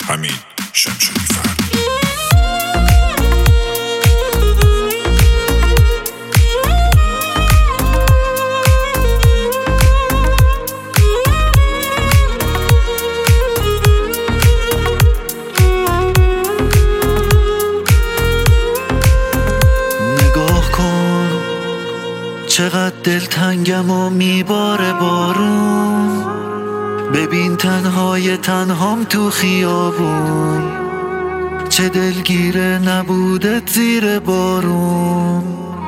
حمید شمشادی فرد. نگاه کن چقدر دلتنگم و میباره بارون، ببین تنهای تنهام تو خیابون، چه دلگیره نبودت زیر بارون.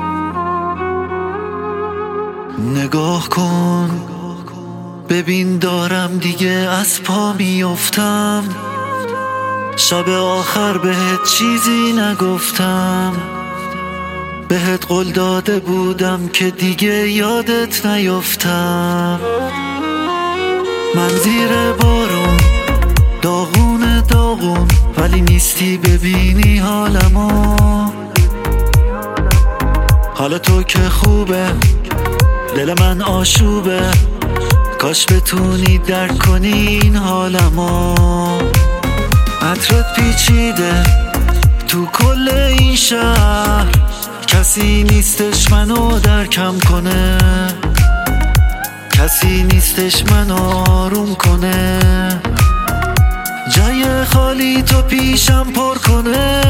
نگاه کن ببین دارم دیگه از پا میافتم، شب آخر بهت چیزی نگفتم، بهت قول داده بودم که دیگه یادت نیفتم. من زیر بارون داغون داغون، ولی نیستی ببینی حالمو. حالا تو که خوبه دل من آشوبه، کاش بتونی درک کنی این حالمو. عطرت پیچیده تو کل این شهر، کسی نیستش منو درکم کنه، کسی نیستش منو آروم کنه، جای خالی تو پیشم پر کنه.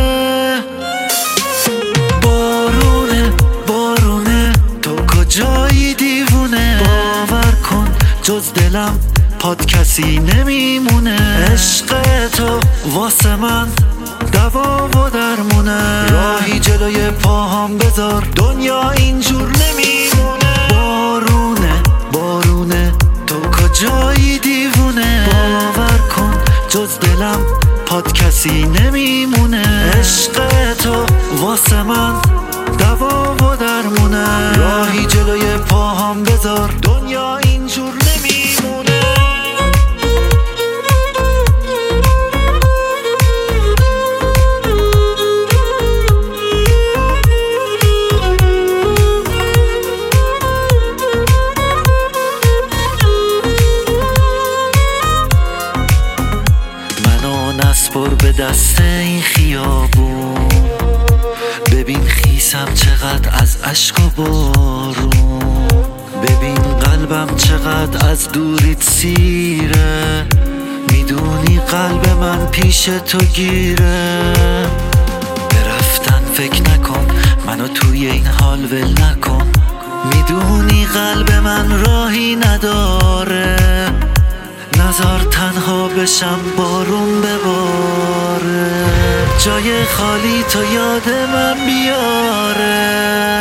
بارونه بارونه تو کجایی دیوونه، باور کن جز دلم پاد کسی نمیمونه. عشق تو واسه من دوا و درمونه، راهی جلوی پاهام بذار دنیا اینجور نمیمونه. بارونه بارونه تو کجایی دیوونه، باور کن جز دلم پاد کسی نمیمونه. عشق تو واسه من دوا و درمونه، راهی جلوی پاهام بذار دنیا اینجور نمیمونه. نسپر به دست این خیابون، ببین خیسم چقدر از اشک و بارون، ببین قلبم چقدر از دوریت سیره، میدونی قلب من پیش تو گیره. برفتن فکر نکن منو توی این حال ول نکن، میدونی قلب من راهی نداره، نزار تنها بشم بارون بباره، جای خالی تو یاد من بیاره.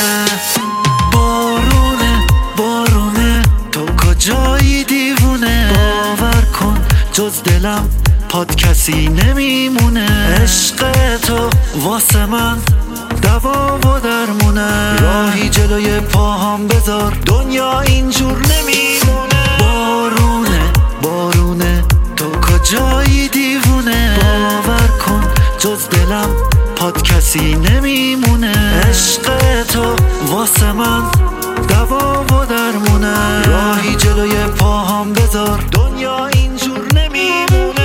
بارونه بارونه تو کجایی دیوونه، باور کن جز دلم پاد کسی نمیمونه. عشق تو واسه من دوا و درمونه، راهی جلوی پاهام بذار دنیا اینجور نمیمونه. بارونه بارونه تو کجایی دیوونه، باور کن جز دلم پاد کسی نمیمونه. عشق تو واسه من دوا و درمونه، راهی جلوی پاهام بذار دنیا اینجور نمیمونه.